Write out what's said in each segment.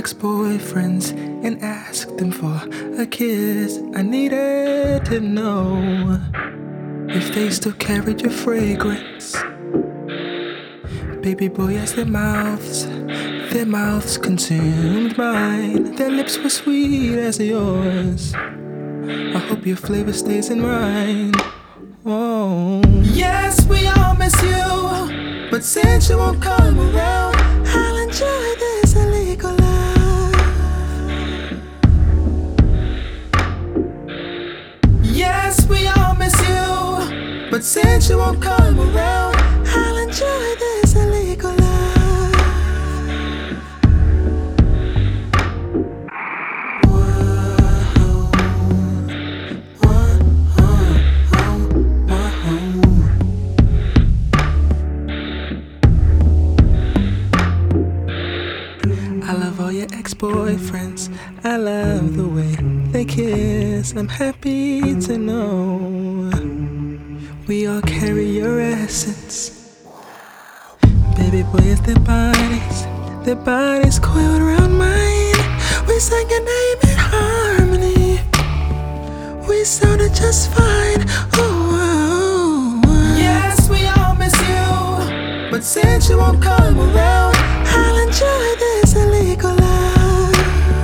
ex-boyfriends and asked them for a kiss. I needed to know if they still carried your fragrance. Baby boy, as their mouths consumed mine. Their lips were sweet as yours. I hope your flavor stays in mine. Oh, yes, we all miss you, but since you won't come around, I'll enjoy this illegal love. Yes, we all miss you, but since you won't come around, I'll enjoy this illegal love. I love all your ex-boyfriends. I love the way they kiss. I'm happy to know we all carry your essence. Baby boy, it's their bodies coiled around mine. We sang your name in harmony. We sounded just fine. Oh, yes, we all miss you, but since you won't come around, I'll enjoy this illegal love.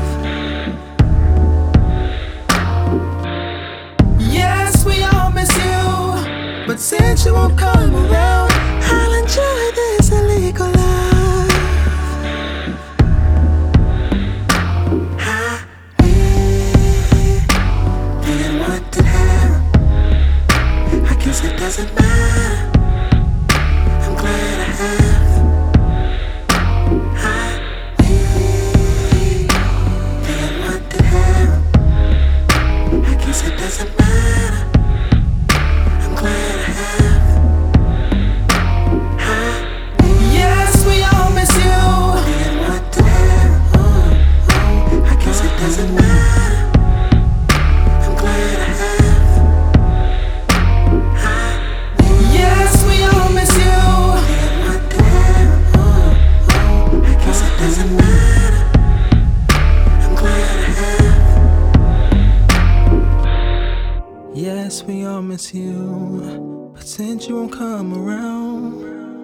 Yes, we all miss you, but since you won't come around, I'll enjoy this illegal love. I did what did happen. I guess it doesn't matter. I'm glad I have. It doesn't matter. I'm glad I have. Yes, we all miss you. Did what did happen. I guess it doesn't matter. I'm glad I have. Yes, we all miss you. Did what did happen. I guess it doesn't matter. I'm glad I have. Yes, we all miss you, but since you won't come around,